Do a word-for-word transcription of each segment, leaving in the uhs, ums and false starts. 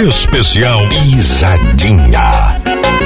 Especial Pisadinha.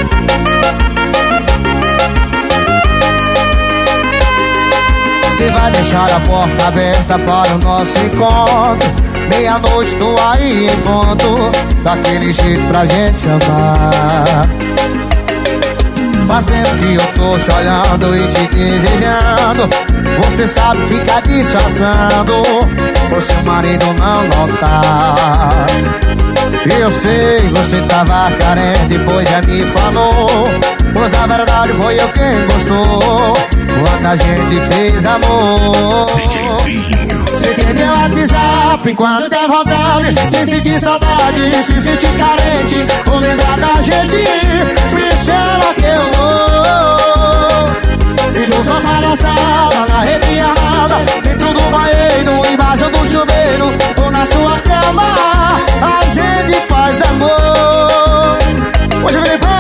Você vai deixar a porta aberta para o nosso encontro. Meia-noite tô aí em ponto, daquele jeito pra gente se amar. Faz tempo que eu tô te olhando e te desejando. Você sabe ficar disfarçando, por seu marido não notar. Eu sei, você tava carente, pois já me falou. Pois na verdade foi eu quem gostou quando a gente fez amor. Você tem meu WhatsApp quando der vontade, se sentir saudade, se sentir carente, ou lembrar da gente, me chama que eu vou. E no sofá da sala, na rede armada, dentro do banheiro, embaixo do chuveiro, ou na sua cama, a gente faz amor. Hoje vem pra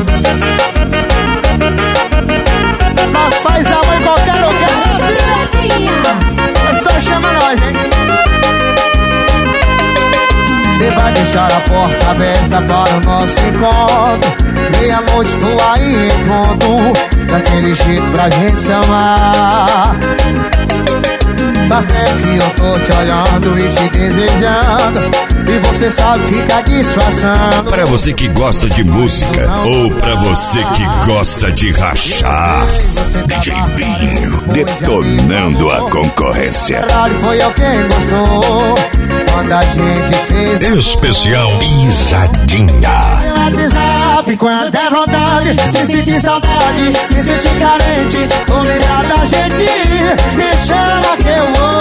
nós faz amor em qualquer lugar. É só chama nós, hein? Você vai deixar a porta aberta para o nosso encontro. Meia-noite tô aí em ponto, daquele jeito pra gente se amar. Faz tempo que eu tô te olhando e te desejando, e você sabe ficar disfarçando. Pra você que gosta de música, ou pra você que gosta de rachar, D J Binho detonando a concorrência. Na verdade foi eu quem gostou quando a gente fez Especial Pisadinha. WhatsApp quando der vontade, se sentir saudade, se sentir carente, ou lembrar da gente, me chama que eu vou.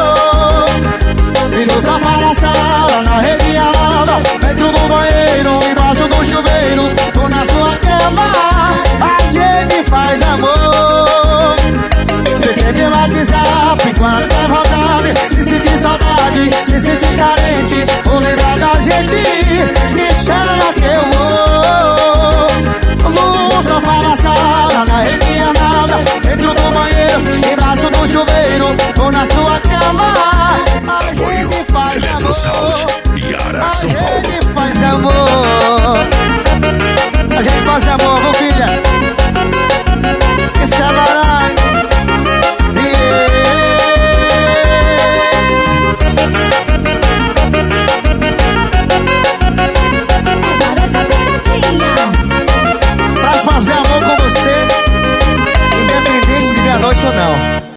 E no sofá da sala, na rede armada, dentro do banheiro, embaixo do chuveiro, ou na sua cama, a gente faz amor. Você quer meu WhatsApp quando der vontade, se sentir saudade, se sentir carente, ou lembrar da gente, me chama que eu vou. No sofá da sala, na rede armada, dentro do banheiro, embaixo do chuveiro, ou na sua cama, a gente faz amor. Yara, A São Paulo. gente faz amor. A gente faz amor.